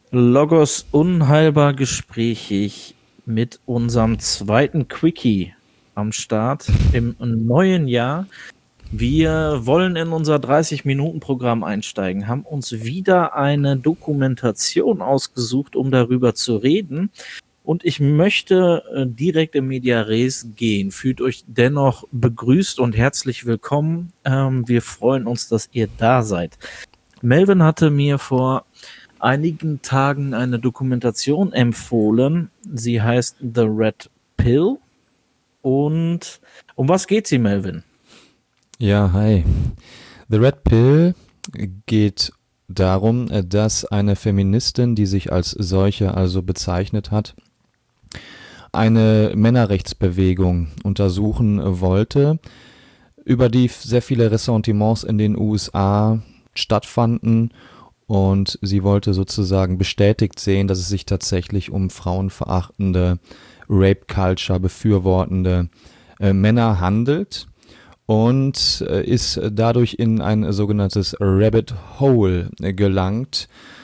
Logos unheilbar gesprächig mit unserem zweiten Quickie am Start im neuen Jahr. Wir wollen in unser 30-Minuten-Programm einsteigen, haben uns wieder eine Dokumentation ausgesucht, um darüber zu reden. Und ich möchte direkt in Media Res gehen. Fühlt euch dennoch begrüßt und herzlich willkommen. Wir freuen uns, dass ihr da seid. Melvin hatte mir vor einigen Tagen eine Dokumentation empfohlen. Sie heißt The Red Pill. Und um was geht sie, Melvin? Ja, hi. The Red Pill geht darum, dass eine Feministin, die sich als solche also bezeichnet hat, eine Männerrechtsbewegung untersuchen wollte, über die sehr viele Ressentiments in den USA stattfanden, und sie wollte sozusagen bestätigt sehen, dass es sich tatsächlich um frauenverachtende, Rape-Culture befürwortende Männer handelt, und ist dadurch in ein sogenanntes Rabbit Hole gelangt.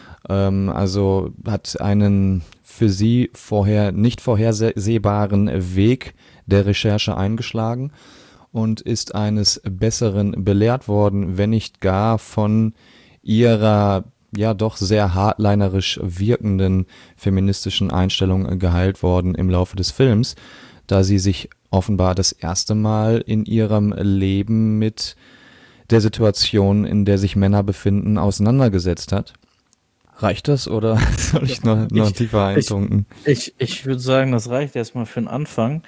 Also hat einen für sie vorher nicht vorhersehbaren Weg der Recherche eingeschlagen und ist eines Besseren belehrt worden, wenn nicht gar von ihrer ja doch sehr hardlinerisch wirkenden feministischen Einstellung geheilt worden im Laufe des Films, da sie sich offenbar das erste Mal in ihrem Leben mit der Situation, in der sich Männer befinden, auseinandergesetzt hat. Reicht das oder soll ich noch tiefer eintunken? Ich würde sagen, das reicht erstmal für den Anfang.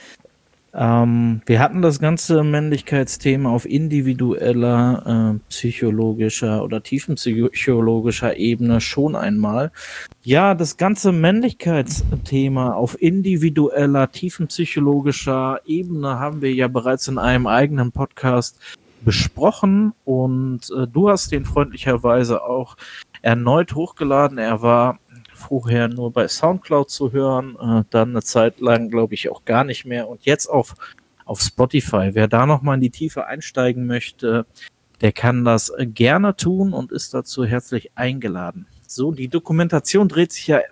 Wir hatten das ganze Männlichkeitsthema auf individueller, psychologischer oder tiefenpsychologischer Ebene schon einmal. Ja, das ganze Männlichkeitsthema auf individueller, tiefenpsychologischer Ebene haben wir ja bereits in einem eigenen Podcast besprochen, und du hast den freundlicherweise auch erneut hochgeladen. Er war vorher nur bei Soundcloud zu hören, dann eine Zeit lang, glaube ich, auch gar nicht mehr, und jetzt auf Spotify. Wer da nochmal in die Tiefe einsteigen möchte, der kann das gerne tun und ist dazu herzlich eingeladen. So, die Dokumentation dreht sich ja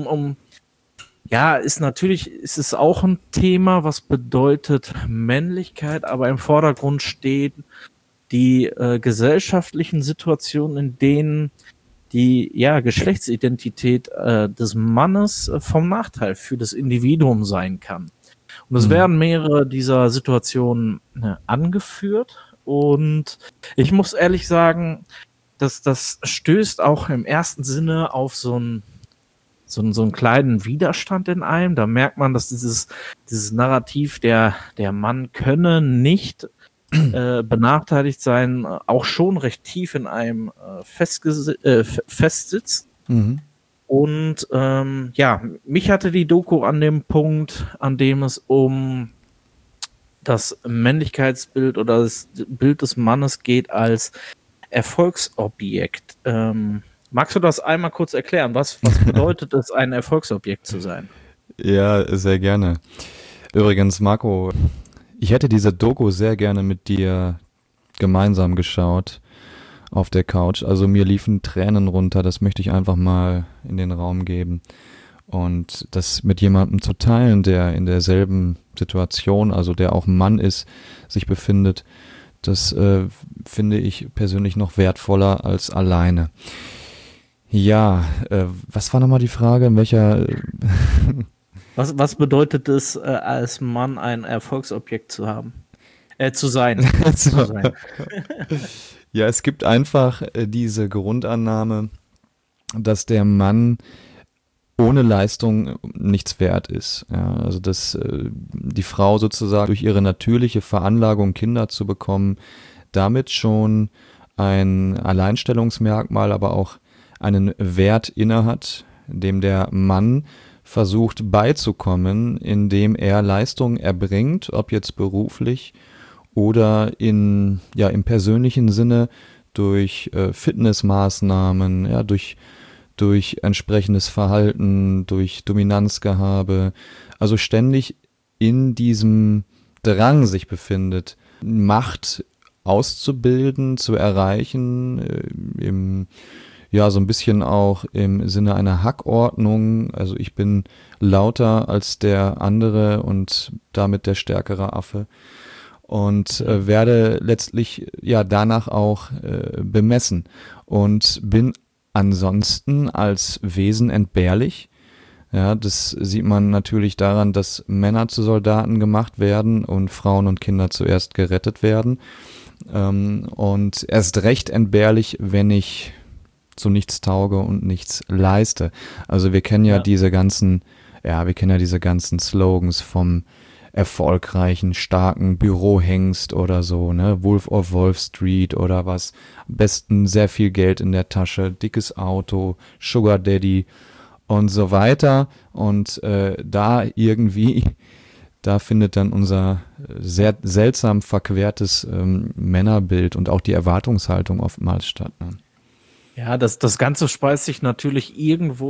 ist es auch ein Thema, was bedeutet Männlichkeit, aber im Vordergrund stehen die gesellschaftlichen Situationen, in denen die Geschlechtsidentität des Mannes vom Nachteil für das Individuum sein kann. Und es werden mehrere dieser Situationen angeführt, und ich muss ehrlich sagen, dass das stößt auch im ersten Sinne auf so einen kleinen Widerstand in einem. Da merkt man, dass dieses Narrativ, der Mann könne nicht benachteiligt sein, auch schon recht tief in einem festsitzt. Mhm. Und mich hatte die Doku an dem Punkt, an dem es um das Männlichkeitsbild oder das Bild des Mannes geht als Erfolgsobjekt. Magst du das einmal kurz erklären? Was bedeutet es, ein Erfolgsobjekt zu sein? Ja, sehr gerne. Übrigens, Marco, ich hätte diese Doku sehr gerne mit dir gemeinsam geschaut auf der Couch. Also mir liefen Tränen runter, das möchte ich einfach mal in den Raum geben. Und das mit jemandem zu teilen, der in derselben Situation, also der auch Mann ist, sich befindet, das finde ich persönlich noch wertvoller als alleine. Ja, was war nochmal die Frage? In welcher... Was bedeutet es, als Mann ein Erfolgsobjekt zu haben? Zu sein. zu sein. Ja, es gibt einfach diese Grundannahme, dass der Mann ohne Leistung nichts wert ist. Ja, also dass die Frau sozusagen durch ihre natürliche Veranlagung, Kinder zu bekommen, damit schon ein Alleinstellungsmerkmal, aber auch einen Wert innehat, dem der Mann versucht beizukommen, indem er Leistung erbringt, ob jetzt beruflich oder im persönlichen Sinne durch Fitnessmaßnahmen, ja, durch entsprechendes Verhalten, durch Dominanzgehabe, also ständig in diesem Drang sich befindet, Macht auszubilden, zu erreichen, ja, so ein bisschen auch im Sinne einer Hackordnung. Also ich bin lauter als der andere und damit der stärkere Affe und werde letztlich ja danach auch bemessen und bin ansonsten als Wesen entbehrlich. Ja, das sieht man natürlich daran, dass Männer zu Soldaten gemacht werden und Frauen und Kinder zuerst gerettet werden. Und erst recht entbehrlich, wenn ich zu nichts tauge und nichts leiste. Also wir kennen ja Ja. diese ganzen, ja, wir kennen ja diese ganzen Slogans vom erfolgreichen, starken Bürohengst oder so, ne? Wolf of Wall Street oder was. Am besten sehr viel Geld in der Tasche, dickes Auto, Sugar Daddy und so weiter. Und da irgendwie, da findet dann unser sehr seltsam verquertes Männerbild und auch die Erwartungshaltung oftmals statt. Ne? Ja, das Ganze speist sich natürlich irgendwo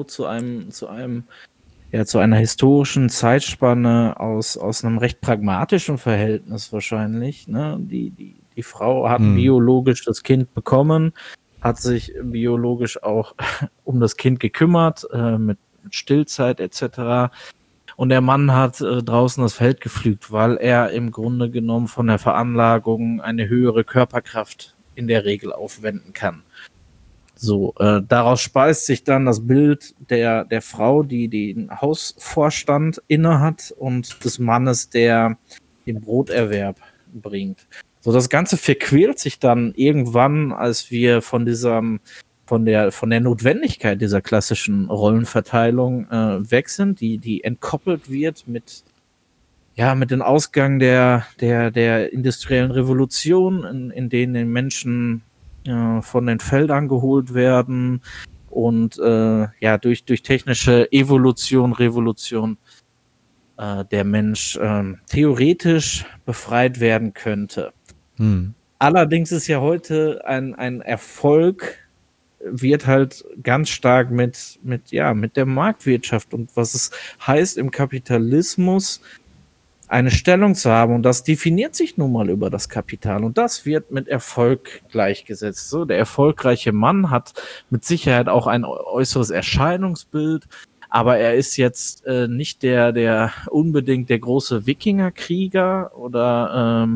zu einer historischen Zeitspanne aus einem recht pragmatischen Verhältnis wahrscheinlich. Ne? Die Frau hat biologisch das Kind bekommen, hat sich biologisch auch um das Kind gekümmert, mit Stillzeit etc. Und der Mann hat draußen das Feld gepflügt, weil er im Grunde genommen von der Veranlagung eine höhere Körperkraft in der Regel aufwenden kann. So, daraus speist sich dann das Bild der Frau, die den Hausvorstand innehat und des Mannes, der den Broterwerb bringt. So, das Ganze verquält sich dann irgendwann, als wir von der Notwendigkeit dieser klassischen Rollenverteilung weg sind, die entkoppelt wird mit dem Ausgang der industriellen Revolution, in denen den Menschen von den Feldern geholt werden und durch technische Revolution der Mensch theoretisch befreit werden könnte. Allerdings ist ja heute ein Erfolg, wird halt ganz stark mit der Marktwirtschaft und was es heißt im Kapitalismus eine Stellung zu haben, und das definiert sich nun mal über das Kapital und das wird mit Erfolg gleichgesetzt. So, der erfolgreiche Mann hat mit Sicherheit auch ein äußeres Erscheinungsbild, aber er ist jetzt nicht der unbedingt der große Wikingerkrieger oder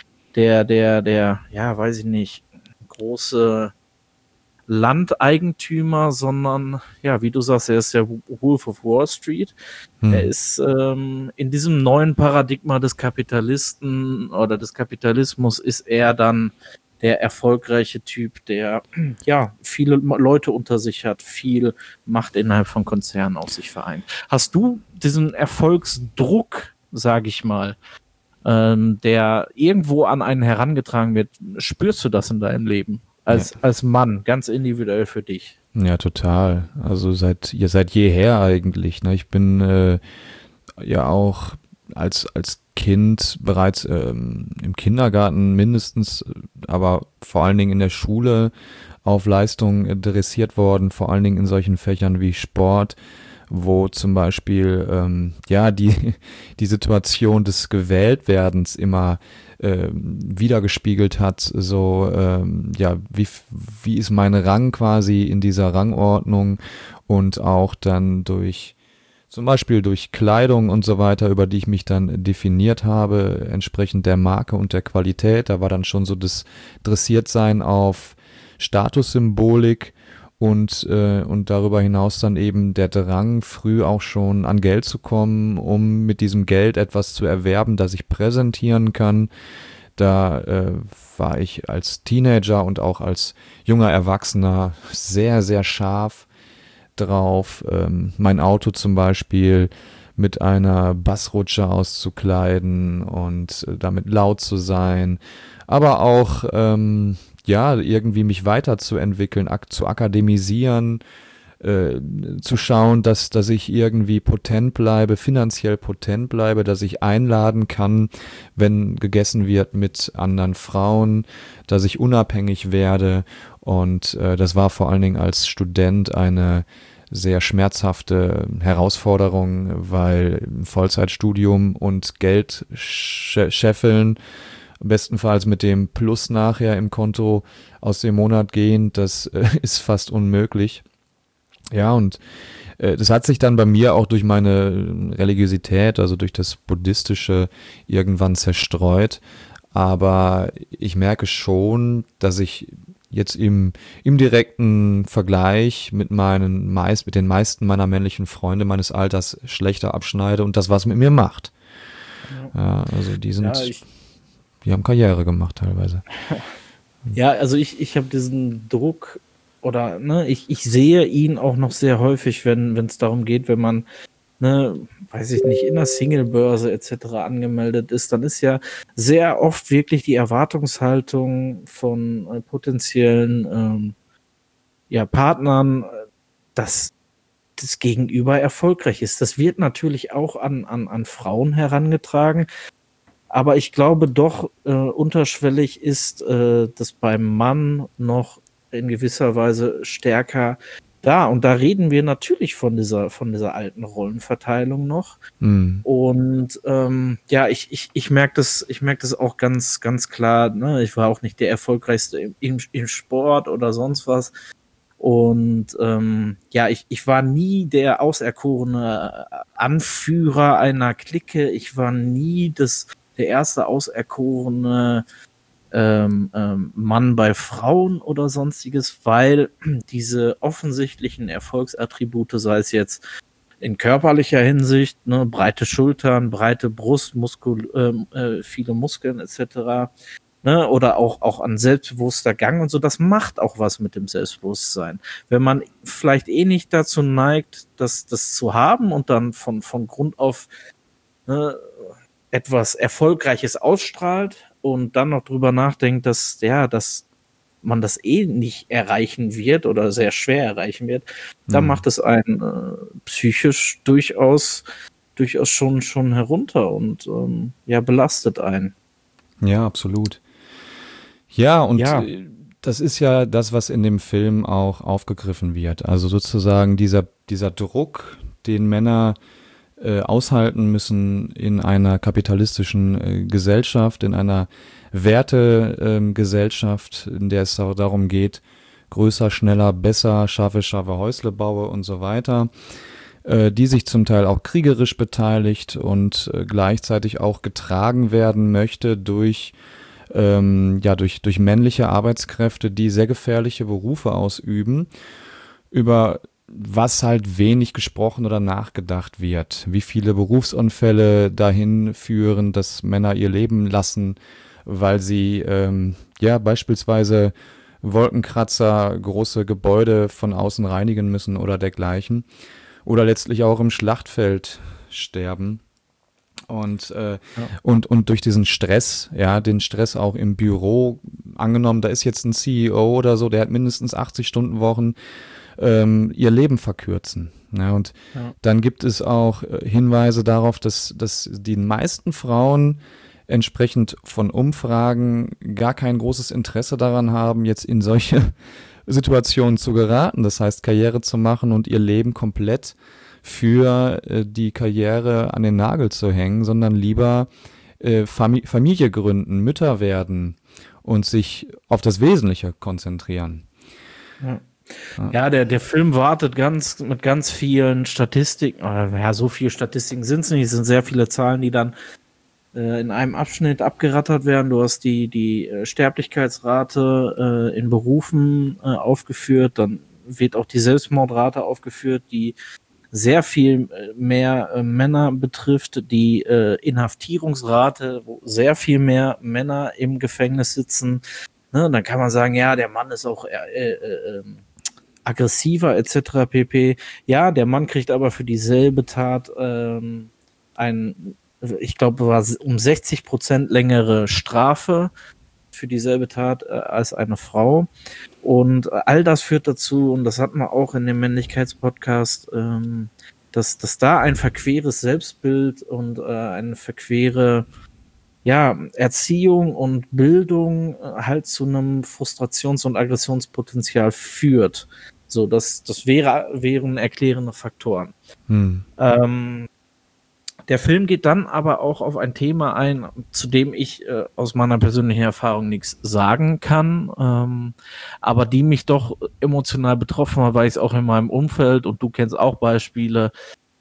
weiß ich nicht, große Landeigentümer, sondern, ja, wie du sagst, er ist der Wolf of Wall Street. Er ist in diesem neuen Paradigma des Kapitalisten oder des Kapitalismus ist er dann der erfolgreiche Typ, der viele Leute unter sich hat, viel Macht innerhalb von Konzernen auf sich vereint. Hast du diesen Erfolgsdruck, sage ich mal, der irgendwo an einen herangetragen wird, spürst du das in deinem Leben? Als Mann, ganz individuell für dich. Ja, total. Also seit jeher eigentlich. Ne? Ich bin ja auch als Kind bereits im Kindergarten mindestens, aber vor allen Dingen in der Schule auf Leistung dressiert worden, vor allen Dingen in solchen Fächern wie Sport, wo zum Beispiel die Situation des Gewähltwerdens immer wiedergespiegelt hat, so wie ist mein Rang quasi in dieser Rangordnung und auch dann zum Beispiel durch Kleidung und so weiter, über die ich mich dann definiert habe, entsprechend der Marke und der Qualität. Da war dann schon so das Dressiertsein auf Statussymbolik und darüber hinaus dann eben der Drang, früh auch schon an Geld zu kommen, um mit diesem Geld etwas zu erwerben, das ich präsentieren kann. Da war ich als Teenager und auch als junger Erwachsener sehr, sehr scharf drauf, mein Auto zum Beispiel mit einer Bassrutsche auszukleiden und damit laut zu sein, aber auch irgendwie mich weiterzuentwickeln, zu akademisieren, zu schauen, dass ich irgendwie potent bleibe, finanziell potent bleibe, dass ich einladen kann, wenn gegessen wird mit anderen Frauen, dass ich unabhängig werde und das war vor allen Dingen als Student eine sehr schmerzhafte Herausforderung, weil Vollzeitstudium und Geld scheffeln bestenfalls mit dem Plus nachher im Konto aus dem Monat gehen, das ist fast unmöglich. Ja, und das hat sich dann bei mir auch durch meine Religiosität, also durch das Buddhistische, irgendwann zerstreut. Aber ich merke schon, dass ich jetzt im direkten Vergleich mit mit den meisten meiner männlichen Freunde meines Alters schlechter abschneide und das was mit mir macht. Ja, Ja, also ja, die haben Karriere gemacht teilweise. also ich habe diesen Druck oder ne, ich sehe ihn auch noch sehr häufig, wenn es darum geht, wenn man, ne, weiß ich nicht, in der Singlebörse etc. angemeldet ist, dann ist ja sehr oft wirklich die Erwartungshaltung von potenziellen Partnern, dass das Gegenüber erfolgreich ist. Das wird natürlich auch an Frauen herangetragen, aber ich glaube doch, unterschwellig ist das beim Mann noch in gewisser Weise stärker da. Und da reden wir natürlich von dieser alten Rollenverteilung noch. Hm. Und ich merke das auch ganz, ganz klar. Ne? Ich war auch nicht der Erfolgreichste im Sport oder sonst was. Und ich war nie der auserkorene Anführer einer Clique. Ich war nie der erste auserkorene Mann bei Frauen oder sonstiges, weil diese offensichtlichen Erfolgsattribute, sei es jetzt in körperlicher Hinsicht, ne, breite Schultern, breite Brust, viele Muskeln etc., ne, oder auch an selbstbewusster Gang und so, das macht auch was mit dem Selbstbewusstsein. Wenn man vielleicht nicht dazu neigt, das zu haben und dann von Grund auf, ne, etwas Erfolgreiches ausstrahlt und dann noch drüber nachdenkt, dass man das nicht erreichen wird oder sehr schwer erreichen wird, dann macht es einen psychisch durchaus schon herunter und belastet einen. Ja, absolut. Ja, und Ja, das ist ja das, was in dem Film auch aufgegriffen wird. Also sozusagen dieser Druck, den Männer aushalten müssen in einer kapitalistischen Gesellschaft, in einer Wertegesellschaft, in der es auch darum geht, größer, schneller, besser, scharfe Häusle baue und so weiter, die sich zum Teil auch kriegerisch beteiligt und gleichzeitig auch getragen werden möchte durch männliche Arbeitskräfte, die sehr gefährliche Berufe ausüben, über was halt wenig gesprochen oder nachgedacht wird. Wie viele Berufsunfälle dahin führen, dass Männer ihr Leben lassen, weil sie beispielsweise Wolkenkratzer, große Gebäude von außen reinigen müssen oder dergleichen. Oder letztlich auch im Schlachtfeld sterben. Und durch diesen Stress, den Stress auch im Büro, angenommen, da ist jetzt ein CEO oder so, der hat mindestens 80-Stunden-Wochen, ihr Leben verkürzen. Ja, und dann gibt es auch Hinweise darauf, dass die meisten Frauen entsprechend von Umfragen gar kein großes Interesse daran haben, jetzt in solche Situationen zu geraten. Das heißt, Karriere zu machen und ihr Leben komplett für die Karriere an den Nagel zu hängen, sondern lieber Familie gründen, Mütter werden und sich auf das Wesentliche konzentrieren. Ja, der Film wartet mit ganz vielen Statistiken. So viele Statistiken sind es nicht. Es sind sehr viele Zahlen, die dann in einem Abschnitt abgerattert werden. Du hast die Sterblichkeitsrate in Berufen aufgeführt. Dann wird auch die Selbstmordrate aufgeführt, die sehr viel mehr Männer betrifft. Die Inhaftierungsrate, wo sehr viel mehr Männer im Gefängnis sitzen. Ne? Dann kann man sagen, ja, der Mann ist auch aggressiver etc. pp. Ja, der Mann kriegt aber für dieselbe Tat ich glaube, war um 60% längere Strafe für dieselbe Tat als eine Frau. Und all das führt dazu, und das hat man auch in dem Männlichkeitspodcast, dass da ein verqueres Selbstbild und eine verquere Erziehung und Bildung halt zu einem Frustrations- und Aggressionspotenzial führt. So, das wären erklärende Faktoren. Der Film geht dann aber auch auf ein Thema ein, zu dem ich aus meiner persönlichen Erfahrung nichts sagen kann, aber die mich doch emotional betroffen hat, weil ich es auch in meinem Umfeld, und du kennst auch Beispiele,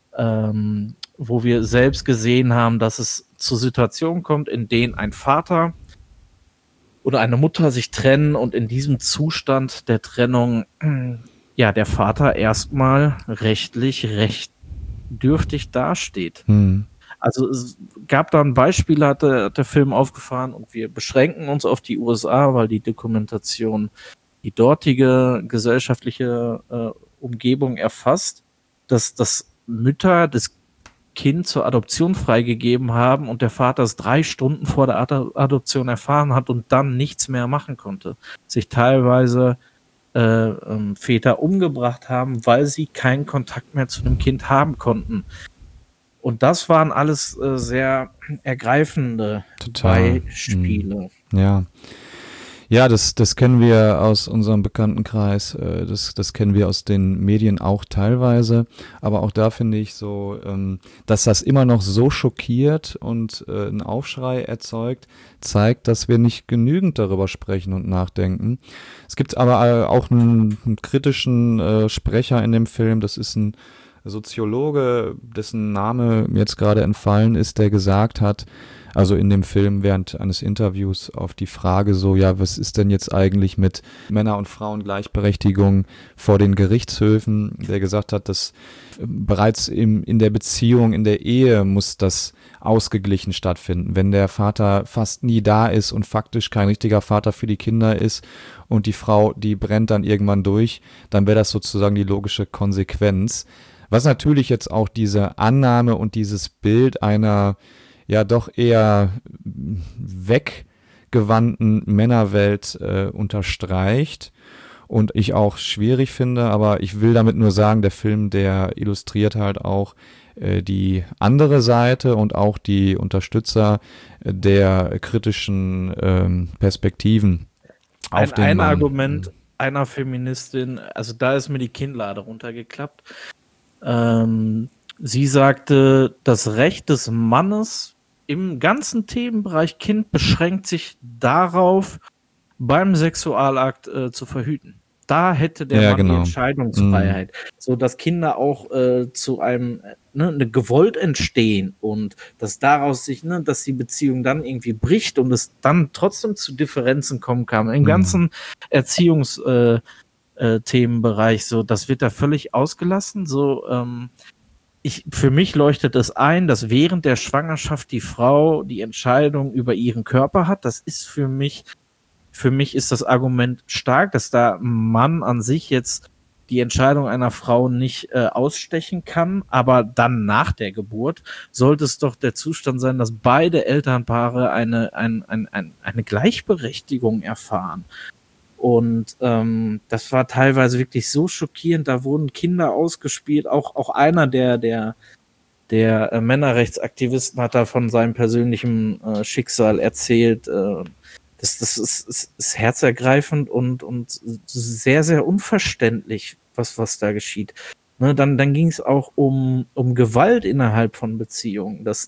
wo wir selbst gesehen haben, dass es zu Situationen kommt, in denen ein Vater oder eine Mutter sich trennen und in diesem Zustand der Trennung ja der Vater erstmal rechtlich recht dürftig dasteht. Also es gab da ein Beispiel, hat der Film aufgefahren, und wir beschränken uns auf die USA, weil die Dokumentation die dortige gesellschaftliche Umgebung erfasst, dass Mütter das Kind zur Adoption freigegeben haben und der Vater es 3 Stunden vor der Adoption erfahren hat und dann nichts mehr machen konnte. Sich teilweise Väter umgebracht haben, weil sie keinen Kontakt mehr zu dem Kind haben konnten. Und das waren alles sehr ergreifende Beispiele. Ja. Ja, das kennen wir aus unserem Bekanntenkreis, das kennen wir aus den Medien auch teilweise, aber auch da finde ich so, dass das immer noch so schockiert und einen Aufschrei erzeugt, zeigt, dass wir nicht genügend darüber sprechen und nachdenken. Es gibt aber auch einen kritischen Sprecher in dem Film, das ist ein Soziologe, dessen Name mir jetzt gerade entfallen ist, der gesagt hat, also in dem Film während eines Interviews auf die Frage so, ja, was ist denn jetzt eigentlich mit Männer- und Frauengleichberechtigung vor den Gerichtshöfen, der gesagt hat, dass bereits in der Beziehung, in der Ehe muss das ausgeglichen stattfinden. Wenn der Vater fast nie da ist und faktisch kein richtiger Vater für die Kinder ist und die Frau, die brennt dann irgendwann durch, dann wäre das sozusagen die logische Konsequenz. Was natürlich jetzt auch diese Annahme und dieses Bild einer ja doch eher weggewandten Männerwelt unterstreicht und ich auch schwierig finde, aber ich will damit nur sagen, der Film, der illustriert halt auch die andere Seite und auch die Unterstützer der kritischen Perspektiven auf den Ein Mann. Argument einer Feministin, also da ist mir die Kinnlade runtergeklappt. Sie sagte, das Recht des Mannes im ganzen Themenbereich Kind beschränkt sich darauf, beim Sexualakt zu verhüten. Da hätte der Mann die Entscheidungsfreiheit, so dass Kinder auch zu einem gewollt entstehen und dass daraus sich, dass die Beziehung dann irgendwie bricht und es dann trotzdem zu Differenzen kommen kann. Im ganzen Erziehungsthemenbereich, so, das wird da völlig ausgelassen. So, für mich leuchtet es ein, dass während der Schwangerschaft die Frau die Entscheidung über ihren Körper hat. Das ist für mich ist das Argument stark, dass da ein Mann an sich jetzt die Entscheidung einer Frau nicht ausstechen kann, aber dann nach der Geburt sollte es doch der Zustand sein, dass beide Elternpaare eine Gleichberechtigung erfahren. Und das war teilweise wirklich so schockierend. Da wurden Kinder ausgespielt. Auch einer der Männerrechtsaktivisten hat da von seinem persönlichen Schicksal erzählt. Das ist herzergreifend und sehr, sehr unverständlich, was da geschieht. Ne, dann ging es auch um Gewalt innerhalb von Beziehungen. Das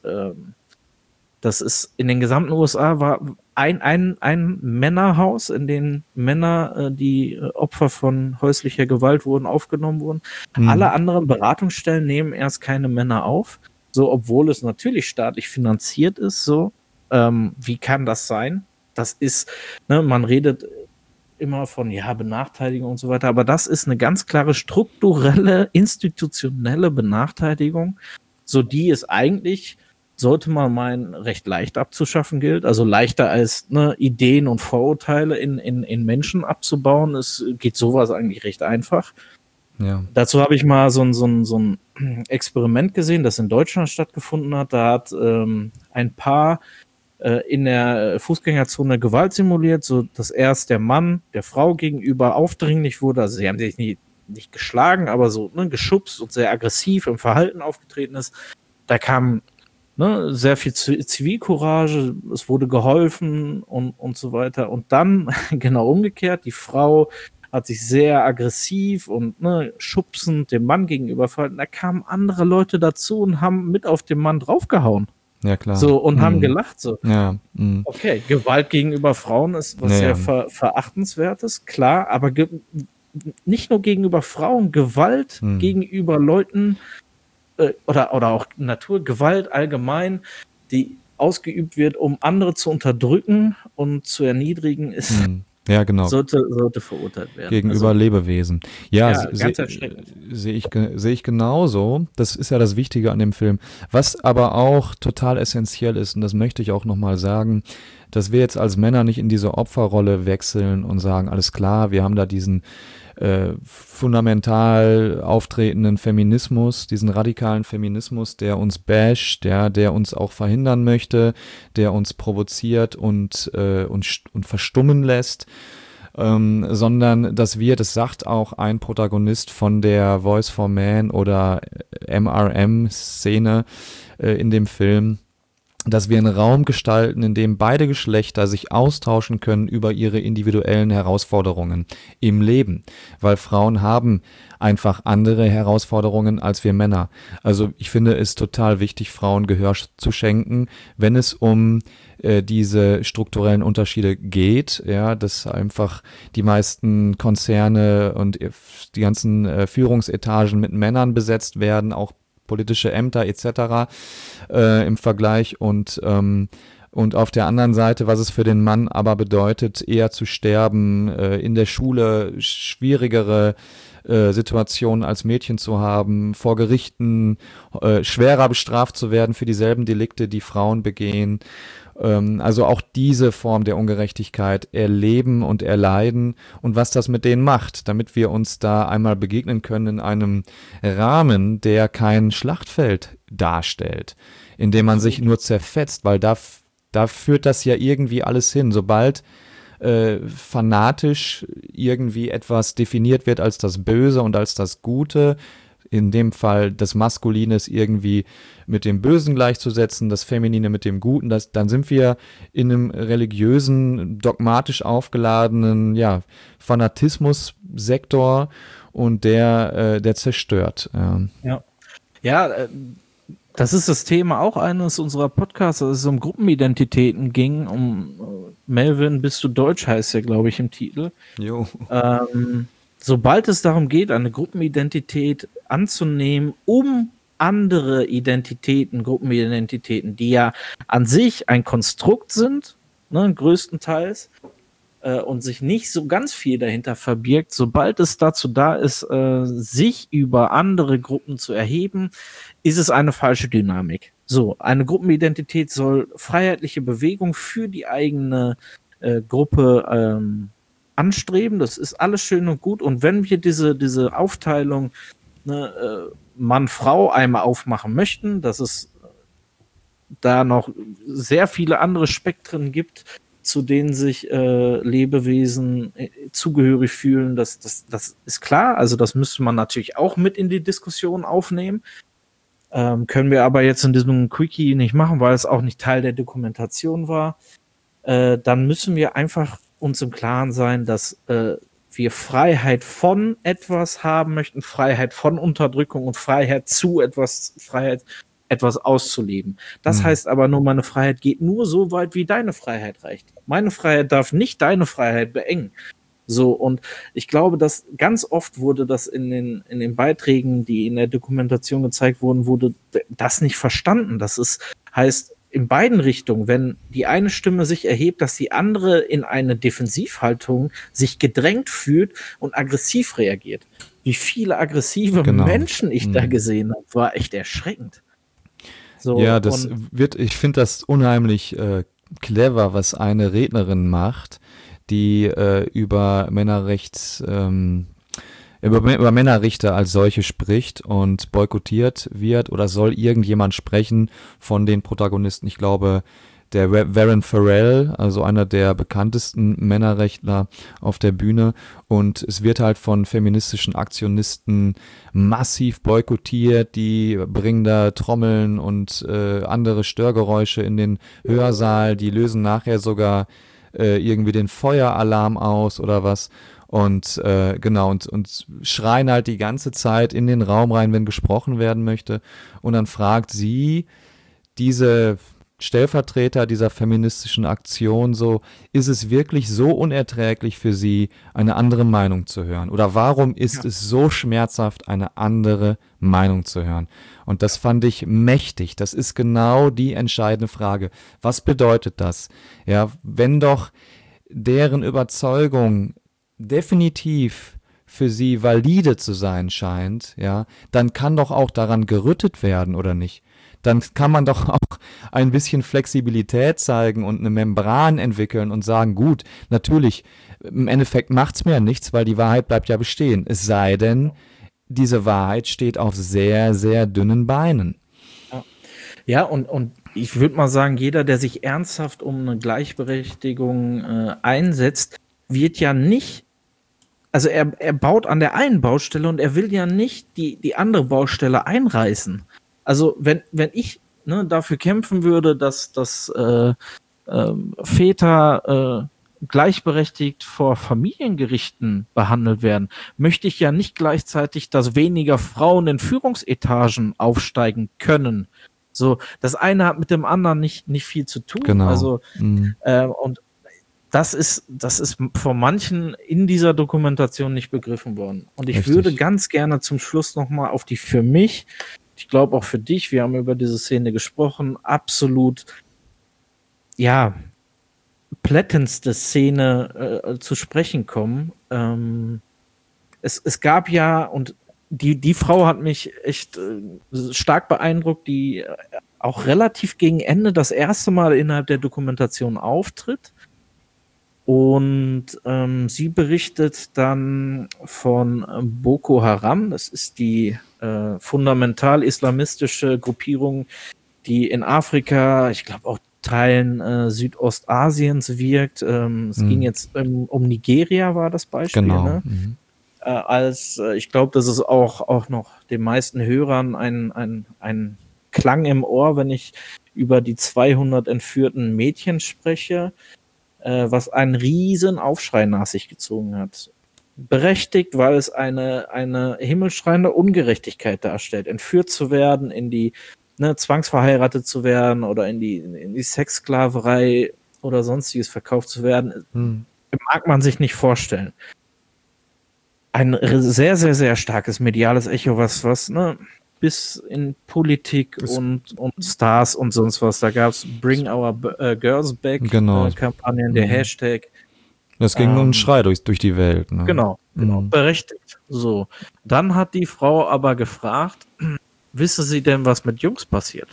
ist in den gesamten USA war ein Männerhaus, in dem Männer, die Opfer von häuslicher Gewalt wurden, aufgenommen wurden. Alle anderen Beratungsstellen nehmen erst keine Männer auf, so, obwohl es natürlich staatlich finanziert ist, so. Wie kann das sein? Das ist, man redet immer von, ja, Benachteiligung und so weiter, aber das ist eine ganz klare strukturelle, institutionelle Benachteiligung, so die es eigentlich, sollte man meinen, recht leicht abzuschaffen gilt. Also leichter als Ideen und Vorurteile in Menschen abzubauen. Es geht sowas eigentlich recht einfach. Ja. Dazu habe ich mal so ein Experiment gesehen, das in Deutschland stattgefunden hat. Da hat ein Paar in der Fußgängerzone Gewalt simuliert, so dass erst der Mann der Frau gegenüber aufdringlich wurde. Also sie haben sich nicht geschlagen, aber so geschubst und sehr aggressiv im Verhalten aufgetreten ist. Da kam sehr viel Zivilcourage, es wurde geholfen und so weiter. Und dann, genau umgekehrt, die Frau hat sich sehr aggressiv und schubsend dem Mann gegenüber verhalten. Da kamen andere Leute dazu und haben mit auf den Mann draufgehauen. Ja, klar. So, und haben gelacht. So. Ja. Okay, Gewalt gegenüber Frauen ist was sehr Verachtenswertes, klar, aber nicht nur gegenüber Frauen, Gewalt gegenüber Leuten oder auch Naturgewalt allgemein, die ausgeübt wird, um andere zu unterdrücken und zu erniedrigen, ist ja, genau. sollte verurteilt werden. Gegenüber Lebewesen. Ja, ganz erschreckend. Sehe ich genauso. Das ist ja das Wichtige an dem Film. Was aber auch total essentiell ist, und das möchte ich auch nochmal sagen, dass wir jetzt als Männer nicht in diese Opferrolle wechseln und sagen, alles klar, wir haben da diesen fundamental auftretenden Feminismus, diesen radikalen Feminismus, der uns basht, der uns auch verhindern möchte, der uns provoziert und verstummen lässt, sondern dass das sagt auch ein Protagonist von der Voice for Man oder MRM-Szene in dem Film, dass wir einen Raum gestalten, in dem beide Geschlechter sich austauschen können über ihre individuellen Herausforderungen im Leben, weil Frauen haben einfach andere Herausforderungen als wir Männer. Also ich finde es total wichtig, Frauen Gehör zu schenken, wenn es um diese strukturellen Unterschiede geht, ja, dass einfach die meisten Konzerne und die ganzen Führungsetagen mit Männern besetzt werden, auch politische Ämter etc. Im Vergleich und auf der anderen Seite, was es für den Mann aber bedeutet, eher zu sterben, in der Schule schwierigere Situationen als Mädchen zu haben, vor Gerichten schwerer bestraft zu werden für dieselben Delikte, die Frauen begehen. Also auch diese Form der Ungerechtigkeit erleben und erleiden und was das mit denen macht, damit wir uns da einmal begegnen können in einem Rahmen, der kein Schlachtfeld darstellt, in dem man sich nur zerfetzt, weil da führt das ja irgendwie alles hin. Sobald fanatisch irgendwie etwas definiert wird als das Böse und als das Gute, in dem Fall das Maskuline ist irgendwie mit dem Bösen gleichzusetzen, das Feminine mit dem Guten, dann sind wir in einem religiösen, dogmatisch aufgeladenen Fanatismus-Sektor und der zerstört. Ja, das ist das Thema auch eines unserer Podcasts, dass es um Gruppenidentitäten ging, Melvin, bist du deutsch, heißt ja, glaube ich, im Titel. Jo. Sobald es darum geht, eine Gruppenidentität anzunehmen, um andere Identitäten, Gruppenidentitäten, die ja an sich ein Konstrukt sind, größtenteils, und sich nicht so ganz viel dahinter verbirgt, sobald es dazu da ist, sich über andere Gruppen zu erheben, ist es eine falsche Dynamik. So, eine Gruppenidentität soll freiheitliche Bewegung für die eigene Gruppe anstreben. Das ist alles schön und gut. Und wenn wir diese Aufteilung Mann-Frau einmal aufmachen möchten, dass es da noch sehr viele andere Spektren gibt, zu denen sich Lebewesen zugehörig fühlen, das ist klar. Also das müsste man natürlich auch mit in die Diskussion aufnehmen. Können wir aber jetzt in diesem Quickie nicht machen, weil es auch nicht Teil der Dokumentation war. Dann müssen wir einfach uns im Klaren sein, dass wir Freiheit von etwas haben möchten, Freiheit von Unterdrückung und Freiheit etwas auszuleben. Das heißt aber nur, meine Freiheit geht nur so weit, wie deine Freiheit reicht. Meine Freiheit darf nicht deine Freiheit beengen. So, und ich glaube, dass ganz oft wurde das in den Beiträgen, die in der Dokumentation gezeigt wurden, wurde das nicht verstanden. Das heißt, in beiden Richtungen, wenn die eine Stimme sich erhebt, dass die andere in eine Defensivhaltung sich gedrängt fühlt und aggressiv reagiert. Wie viele aggressive Menschen ich da gesehen habe, war echt erschreckend. So, ja, ich finde das unheimlich clever, was eine Rednerin macht, die über Männerrechte als solche spricht und boykottiert wird oder soll irgendjemand sprechen von den Protagonisten. Ich glaube, der Warren Farrell, also einer der bekanntesten Männerrechtler auf der Bühne, und es wird halt von feministischen Aktionisten massiv boykottiert, die bringen da Trommeln und andere Störgeräusche in den Hörsaal, die lösen nachher sogar irgendwie den Feueralarm aus oder was. Und genau, und schreien halt die ganze Zeit in den Raum rein, wenn gesprochen werden möchte. Und dann fragt sie diese Stellvertreter dieser feministischen Aktion so, ist es wirklich so unerträglich für sie, eine andere Meinung zu hören? Oder warum ist Ja. es so schmerzhaft, eine andere Meinung zu hören? Und das fand ich mächtig. Das ist genau die entscheidende Frage. Was bedeutet das? Ja, wenn doch deren Überzeugung definitiv für sie valide zu sein scheint, ja, dann kann doch auch daran gerüttet werden, oder nicht? Dann kann man doch auch ein bisschen Flexibilität zeigen und eine Membran entwickeln und sagen, gut, natürlich, im Endeffekt macht's mir ja nichts, weil die Wahrheit bleibt ja bestehen. Es sei denn, diese Wahrheit steht auf sehr, sehr dünnen Beinen. Ja, ja, und ich würde mal sagen, jeder, der sich ernsthaft um eine Gleichberechtigung einsetzt, wird ja nicht, also er baut an der einen Baustelle und er will ja nicht die andere Baustelle einreißen. Also wenn ich dafür kämpfen würde, dass Väter gleichberechtigt vor Familiengerichten behandelt werden, möchte ich ja nicht gleichzeitig, dass weniger Frauen in Führungsetagen aufsteigen können. So, das eine hat mit dem anderen nicht viel zu tun. Genau. Also, und das ist von manchen in dieser Dokumentation nicht begriffen worden. Und ich Richtig. würde ganz gerne zum Schluss nochmal auf die für mich, ich glaube auch für dich, wir haben über diese Szene gesprochen, absolut, ja, plättendste Szene zu sprechen kommen. Es gab ja, und die Frau hat mich echt stark beeindruckt, die auch relativ gegen Ende das erste Mal innerhalb der Dokumentation auftritt. Und sie berichtet dann von Boko Haram. Das ist die fundamental-islamistische Gruppierung, die in Afrika, ich glaube auch Teilen Südostasiens wirkt. Es ging jetzt um Nigeria, war das Beispiel. Genau. Ne? Ich glaube, das ist auch noch den meisten Hörern ein Klang im Ohr, wenn ich über die 200 entführten Mädchen spreche, was einen riesen Aufschrei nach sich gezogen hat. Berechtigt, weil es eine himmelschreiende Ungerechtigkeit darstellt, entführt zu werden, in die zwangsverheiratet zu werden oder in die Sexsklaverei oder sonstiges verkauft zu werden, mag man sich nicht vorstellen. Ein sehr, sehr, sehr starkes mediales Echo, was bis in Politik und Stars und sonst was, da gab es Bring Our Girls Back Kampagnen, der Hashtag. Das ging nun ein Schrei durch die Welt. Ne? Genau, berechtigt. So, dann hat die Frau aber gefragt, wisse sie denn, was mit Jungs passiert?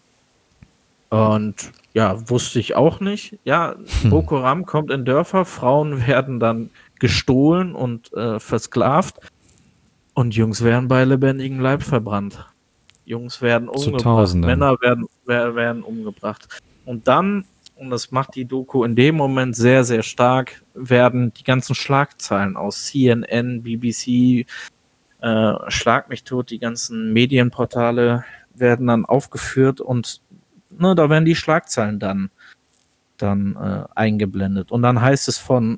Und ja, wusste ich auch nicht. Ja, Boko Haram kommt in Dörfer, Frauen werden dann gestohlen und versklavt und Jungs werden bei lebendigem Leib verbrannt. Jungs werden umgebracht, Männer werden umgebracht. Und dann, und das macht die Doku in dem Moment sehr, sehr stark, werden die ganzen Schlagzeilen aus CNN, BBC, Schlag mich tot, die ganzen Medienportale werden dann aufgeführt und da werden die Schlagzeilen dann eingeblendet. Und dann heißt es von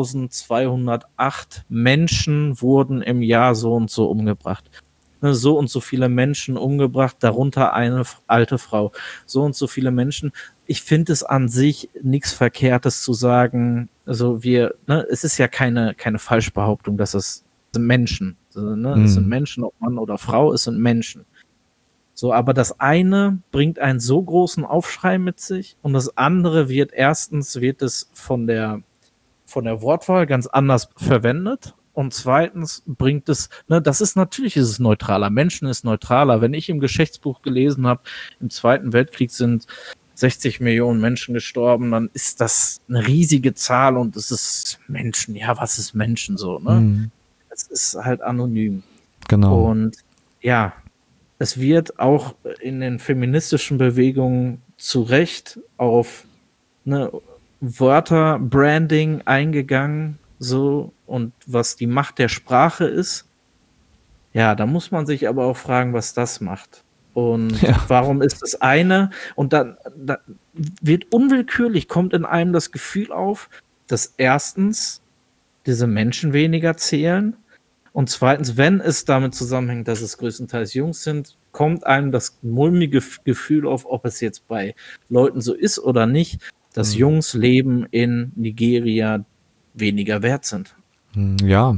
1208 Menschen wurden im Jahr so und so umgebracht. So und so viele Menschen umgebracht, darunter eine alte Frau. So und so viele Menschen. Ich finde es an sich nichts Verkehrtes zu sagen, also es ist ja keine Falschbehauptung, dass es sind Menschen. Es sind Menschen, ob Mann oder Frau, es sind Menschen. So, aber das eine bringt einen so großen Aufschrei mit sich und das andere wird es von der Wortwahl ganz anders verwendet und zweitens bringt es, natürlich ist es neutraler. Menschen ist neutraler. Wenn ich im Geschichtsbuch gelesen habe, im Zweiten Weltkrieg sind 60 Millionen Menschen gestorben, dann ist das eine riesige Zahl und es ist Menschen. Ja, was ist Menschen so, ne? Es ist halt anonym. Genau. Und ja, es wird auch in den feministischen Bewegungen zu Recht auf Wörter, Branding eingegangen, so, und was die Macht der Sprache ist. Ja, da muss man sich aber auch fragen, was das macht. Und warum ist das eine? Und dann wird unwillkürlich, kommt in einem das Gefühl auf, dass erstens diese Menschen weniger zählen. Und zweitens, wenn es damit zusammenhängt, dass es größtenteils Jungs sind, kommt einem das mulmige Gefühl auf, ob es jetzt bei Leuten so ist oder nicht, dass Jungs leben in Nigeria weniger wert sind. Ja.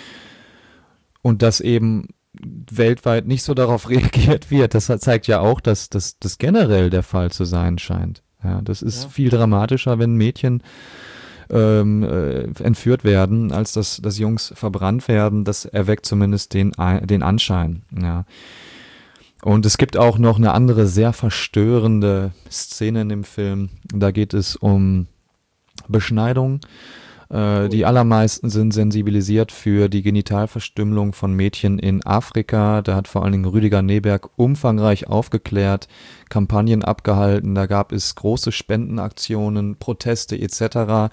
Und dass eben weltweit nicht so darauf reagiert wird, das zeigt ja auch, dass das generell der Fall zu sein scheint. Ja, das ist viel dramatischer, wenn Mädchen entführt werden, als dass Jungs verbrannt werden. Das erweckt zumindest den Anschein. Ja. Und es gibt auch noch eine andere sehr verstörende Szene in dem Film. Da geht es um Beschneidung. Die allermeisten sind sensibilisiert für die Genitalverstümmelung von Mädchen in Afrika. Da hat vor allen Dingen Rüdiger Neberg umfangreich aufgeklärt, Kampagnen abgehalten. Da gab es große Spendenaktionen, Proteste etc.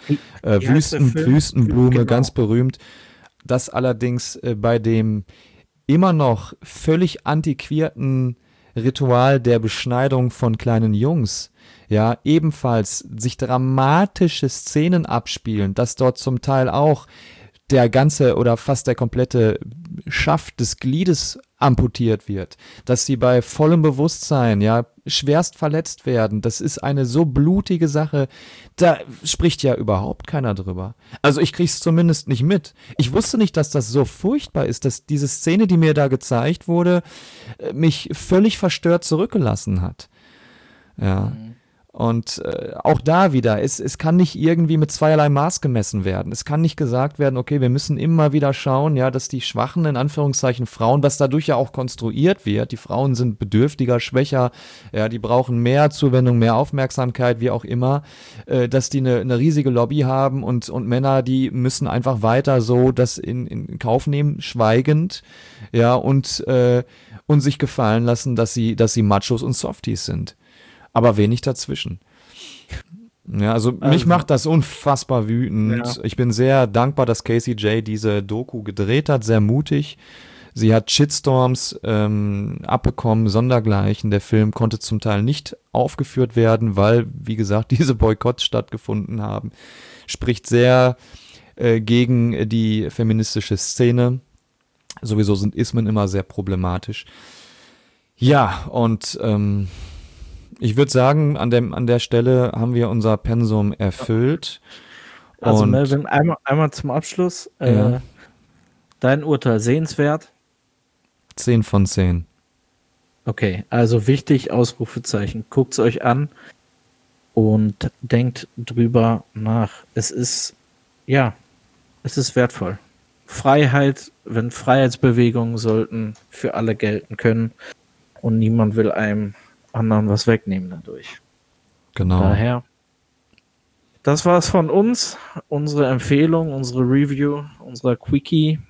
Wüstenblume, genau. Ganz berühmt. Das allerdings bei dem immer noch völlig antiquierten Ritual der Beschneidung von kleinen Jungs, ja, ebenfalls sich dramatische Szenen abspielen, dass dort zum Teil auch der ganze oder fast der komplette Schaft des Gliedes amputiert wird, dass sie bei vollem Bewusstsein, ja, schwerst verletzt werden. Das ist eine so blutige Sache, da spricht ja überhaupt keiner drüber. Also ich krieg's zumindest nicht mit. Ich wusste nicht, dass das so furchtbar ist, dass diese Szene, die mir da gezeigt wurde, mich völlig verstört zurückgelassen hat. Ja. Und auch da wieder, es kann nicht irgendwie mit zweierlei Maß gemessen werden. Es kann nicht gesagt werden, okay, wir müssen immer wieder schauen, ja, dass die schwachen, in Anführungszeichen, Frauen, was dadurch ja auch konstruiert wird, die Frauen sind bedürftiger, schwächer, ja, die brauchen mehr Zuwendung, mehr Aufmerksamkeit, wie auch immer, dass die eine riesige Lobby haben und Männer, die müssen einfach weiter so das in Kauf nehmen, schweigend, ja, und sich gefallen lassen, dass sie Machos und Softies sind. Aber wenig dazwischen. Ja, also mich macht das unfassbar wütend. Ja. Ich bin sehr dankbar, dass Casey J. diese Doku gedreht hat, sehr mutig. Sie hat Shitstorms abbekommen, sondergleichen. Der Film konnte zum Teil nicht aufgeführt werden, weil, wie gesagt, diese Boykotts stattgefunden haben. Spricht sehr gegen die feministische Szene. Sowieso sind Ismen immer sehr problematisch. Ja, und ich würde sagen, an der Stelle haben wir unser Pensum erfüllt. Also und Melvin, einmal zum Abschluss. Ja. Dein Urteil sehenswert? 10 von 10. Okay, also wichtig, Ausrufezeichen. Guckt es euch an und denkt drüber nach. Es ist wertvoll. Freiheit, wenn Freiheitsbewegungen sollten für alle gelten können und niemand will einem anderen was wegnehmen dadurch. Genau. Daher, das war's von uns, unsere Empfehlung, unsere Review, unser Quickie.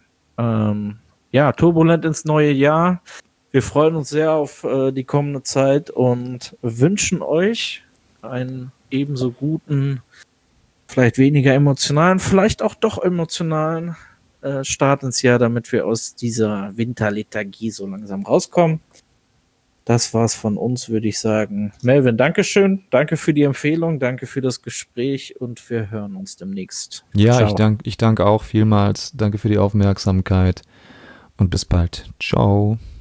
Turbulent ins neue Jahr. Wir freuen uns sehr auf die kommende Zeit und wünschen euch einen ebenso guten, vielleicht weniger emotionalen, vielleicht auch doch emotionalen Start ins Jahr, damit wir aus dieser Winterlethargie so langsam rauskommen. Das war's von uns, würde ich sagen. Melvin, Dankeschön. Danke für die Empfehlung. Danke für das Gespräch und wir hören uns demnächst. Ja, ich danke auch vielmals. Danke für die Aufmerksamkeit und bis bald. Ciao.